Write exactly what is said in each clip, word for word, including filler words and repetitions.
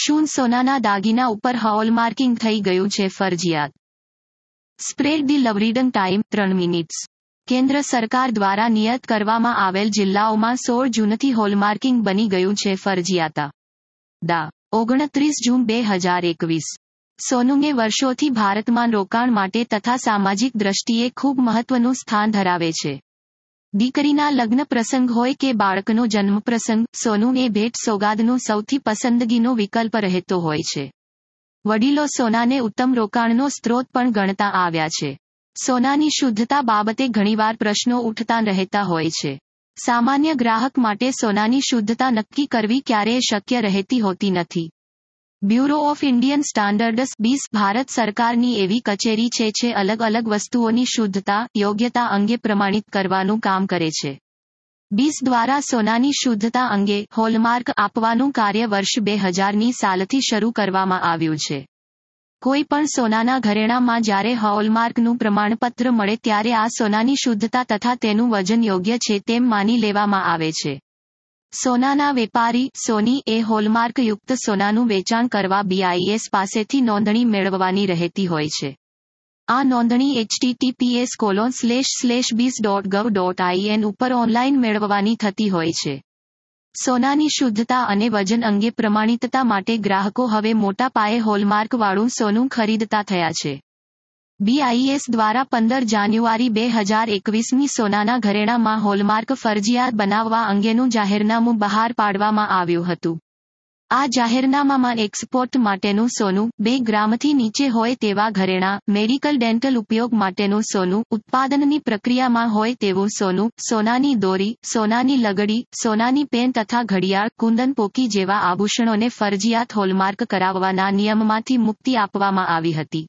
શું સોનાના દાગીના ઉપર હોલમાર્કિંગ થઈ ગયું છે ફરજિયાત? સ્પ્રેડ ધી લવરીડંગ ટાઈમ ત્રણ મિનિટ્સ. કેન્દ્ર સરકાર દ્વારા નિયત કરવામાં આવેલ જિલ્લાઓમાં સોળ જૂનથી હોલમાર્કિંગ બની ગયું છે ફરજિયાત. દા. ઓગણત્રીસ જૂન બે હજાર એકવીસ. સોનુએ વર્ષોથી ભારતમાં રોકાણ માટે તથા સામાજિક દ્રષ્ટિએ ખૂબ મહત્વનું સ્થાન ધરાવે છે. દીકરીના લગ્ન પ્રસંગ હોય કે બાળકનો જન્મ પ્રસંગ, સોનું એ ભેટ સોગાદનું સૌથી પસંદગીનો વિકલ્પ રહેતો હોય છે. વડીલો સોનાને ઉત્તમ રોકાણનો સ્ત્રોત પણ ગણતા આવ્યા છે. સોનાની શુદ્ધતા બાબતે ઘણીવાર પ્રશ્નો ઉઠતા રહેતા હોય છે. સામાન્ય ગ્રાહક માટે સોનાની શુદ્ધતા નક્કી કરવી ક્યારેય શક્ય રહેતી હોતી નથી. Bureau of Indian standards BIS Bharat સરકારની એવી કચેરી છે જે અલગ અલગ વસ્તુઓની શુદ્ધતા, યોગ્યતા અંગે પ્રમાણિત કરવાનું કામ કરે છે. બીસ દ્વારા સોનાની શુદ્ધતા અંગે હોલમાર્ક આપવાનું કાર્ય વર્ષ બે હજારની સાલથી શરૂ કરવામાં આવ્યું છે. કોઈ પણ સોનાના ઘરેણામાં જ્યારે હોલમાર્કનું પ્રમાણપત્ર મળે ત્યારે આ સોનાની શુદ્ધતા તથા તેનું વજન યોગ્ય છે તેમ માની લેવામાં આવે છે. સોનાના વેપારી સોની એ હોલમાર્કયુક્ત સોનાનું વેચાણ કરવા બીઆઈએસ પાસેથી નોંધણી મેળવવાની રહેતી હોય છે. આ નોંધણી HTTPS colon slash slash BIS dot gov dot IN ઉપર ઓનલાઈન મેળવવાની થતી હોય છે. સોનાની શુદ્ધતા અને વજન અંગે પ્રમાણિતતા માટે ગ્રાહકો હવે મોટા પાયે હોલમાર્કવાળું સોનું ખરીદતા થયા છે. બીઆઈએસ દ્વારા પંદર જાન્યુઆરી બે હજાર એકવીસની સોનાના ઘરેણામાં હોલમાર્ક ફરજિયાત બનાવવા અંગેનું જાહેરનામું બહાર પાડવામાં આવ્યું હતું. આ જાહેરનામામાં એક્સપોર્ટ માટેનું સોનું, બે ગ્રામથી નીચે હોય તેવા ઘરેણાં, મેડિકલ ડેન્ટલ ઉપયોગ માટેનું સોનું, ઉત્પાદનની પ્રક્રિયામાં હોય તેવું સોનું, સોનાની દોરી, સોનાની લગડી, સોનાની પેન તથા ઘડિયાળ, કુંદન પોકી જેવા આભૂષણોને ફરજિયાત હોલમાર્ક કરાવવાના નિયમમાંથી મુક્તિ આપવામાં આવી હતી.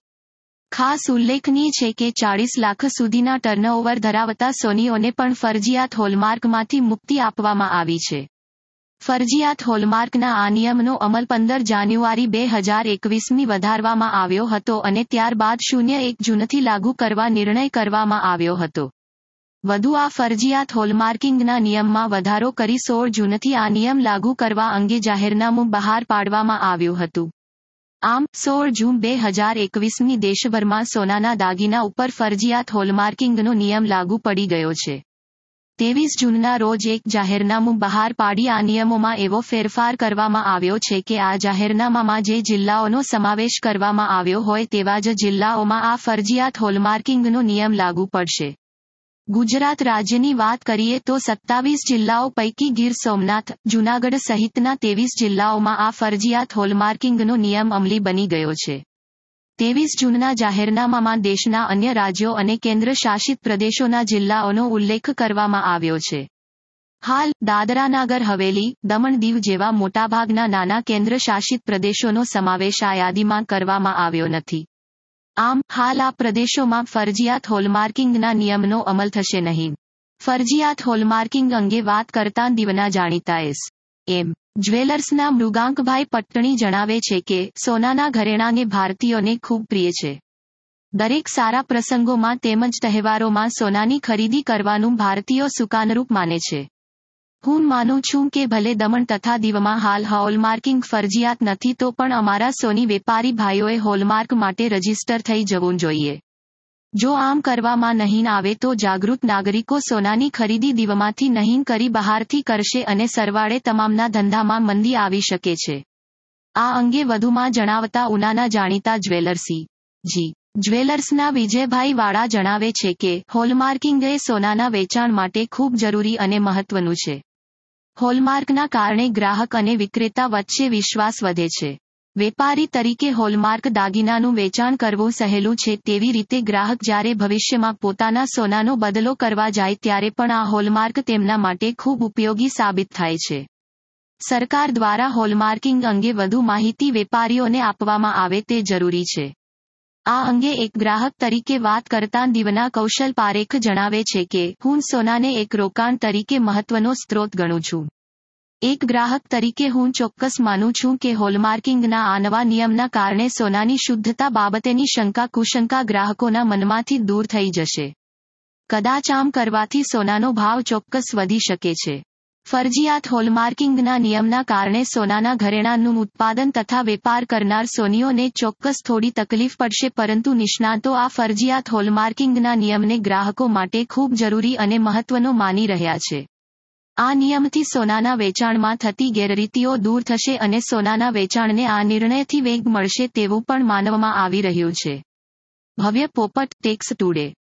ખાસ ઉલ્લેખનીય છે કે ચાળીસ લાખ સુધીના ટર્નઓવર ધરાવતા સોનીઓને પણ ફરજિયાત હોલમાર્કમાંથી મુક્તિ આપવામાં આવી છે. ફરજિયાત હોલમાર્કના આ નિયમનો અમલ પંદર જાન્યુઆરી બે હજાર એકવીસમી વધારવામાં આવ્યો હતો અને ત્યારબાદ શૂન્ય એક જૂનથી લાગુ કરવા નિર્ણય કરવામાં આવ્યો હતો. વધુ આ ફરજિયાત હોલમાર્કિંગના નિયમમાં વધારો કરી સોળ જૂનથી આ નિયમ લાગુ કરવા અંગે જાહેરનામું બહાર પાડવામાં આવ્યું હતું. આમ, સોળ જૂન બે હજાર એકવીસની દેશભરમાં સોનાના દાગીના ઉપર ફરજિયાત હોલમાર્કિંગનો નિયમ લાગુ પડી ગયો છે. ત્રેવીસ જૂનના રોજ એક જાહેરનામું બહાર પાડી આ નિયમોમાં એવો ફેરફાર કરવામાં આવ્યો છે કે આ જાહેરનામામાં જે જિલ્લાઓનો સમાવેશ કરવામાં આવ્યો હોય તેવા જ જિલ્લાઓમાં આ ફરજિયાત હોલમાર્કિંગનો નિયમ લાગુ પડશે. ગુજરાત રાજ્યની વાત કરીએ તો સત્તાવીસ જિલ્લાઓ પૈકી ગીર સોમનાથ, જૂનાગઢ સહિતના ત્રેવીસ જિલ્લાઓમાં આ ફરજિયાત હોલમાર્કિંગનો નિયમ અમલી બની ગયો છે. ત્રેવીસ જૂનના જાહેરનામામાં દેશના અન્ય રાજ્યો અને કેન્દ્ર શાસિત પ્રદેશોના જિલ્લાઓનો ઉલ્લેખ કરવામાં આવ્યો છે. હાલ, દાદરાનગર હવેલી, દમણ દીવ જેવા મોટાભાગના નાના કેન્દ્ર શાસિત પ્રદેશોનો સમાવેશ આ યાદીમાં કરવામાં આવ્યો નથી. આમ, હાલ આ પ્રદેશોમાં ફરજિયાત હોલમાર્કિંગના નિયમનો અમલ થશે નહીં. ફરજિયાત હોલમાર્કિંગ અંગે વાત કરતાં દીવના જાણીતા એસ. એમ. જ્વેલર્સના મૃગાંકભાઈ પટ્ટણી જણાવે છે કે સોનાના ઘરેણાંગે ભારતીયોને ખૂબ પ્રિય છે. દરેક સારા પ્રસંગોમાં તેમજ તહેવારોમાં સોનાની ખરીદી કરવાનું ભારતીયો સુકાનરૂપ માને છે. હું માનું છું કે ભલે દમણ તથા દીવમાં હાલ હોલમાર્કિંગ ફરજિયાત નથી તો પણ અમારા સોની વેપારી ભાઈઓએ હોલમાર્ક માટે રજીસ્ટર થઈ જવું જોઈએ. જો આમ કરવામાં નહીં આવે તો જાગૃત નાગરિકો સોનાની ખરીદી દીવમાંથી નહીં કરી બહારથી કરશે અને સરવાળે તમામના ધંધામાં મંદી આવી શકે છે. આ અંગે વધુમાં જણાવતા ઉનાના જાણીતા જ્વેલર્સી જી. જ્વેલર્સના વિજયભાઈ વાળા જણાવે છે કે હોલમાર્કિંગ એ સોનાના વેચાણ માટે ખૂબ જરૂરી અને મહત્વનું છે. હોલમાર્કના કારણે ગ્રાહક અને વિક્રેતા વચ્ચે વિશ્વાસ વધે છે. વેપારી તરીકે હોલમાર્ક દાગીનાનું વેચાણ કરવું સહેલું છે તેવી રીતે ગ્રાહક જ્યારે ભવિષ્યમાં પોતાના સોનાનો બદલો કરવા જાય ત્યારે પણ આ હોલમાર્ક તેમના માટે ખૂબ ઉપયોગી સાબિત થાય છે. સરકાર દ્વારા હોલમાર્કિંગ અંગે વધુ માહિતી વેપારીઓને આપવામાં આવે તે જરૂરી છે. આ અંગે એક ગ્રાહક તરીકે વાત કરતાં દીવના કૌશલ પારેખ જણાવે છે કે હું સોનાને એક રોકાણ તરીકે મહત્વનો સ્ત્રોત ગણું છું. એક ગ્રાહક તરીકે હું ચોક્કસ માનું છું કે હોલમાર્કિંગના આ નવા નિયમના કારણે સોનાની શુદ્ધતા બાબતેની શંકા કુશંકા ગ્રાહકોના મનમાંથી દૂર થઈ જશે. કદાચ આમ કરવાથી સોનાનો ભાવ ચોક્કસ વધી શકે છે. ફરજિયાત હોલમાર્કિંગના નિયમના કારણે સોનાના ઘરેણાંનું ઉત્પાદન તથા વેપાર કરનાર સોનીઓને ચોક્કસ થોડી તકલીફ પડશે, પરંતુ નિષ્ણાતો આ ફરજિયાત હોલમાર્કિંગના નિયમને ગ્રાહકો માટે ખૂબ જરૂરી અને મહત્વનો માની રહ્યા છે. આ નિયમથી સોનાના વેચાણમાં થતી ગેરરીતિઓ દૂર થશે અને સોનાના વેચાણને આ નિર્ણયથી વેગ મળશે તેવું પણ માનવામાં આવી રહ્યું છે. ભવ્ય પોપટ ટેક્સ ટુડે.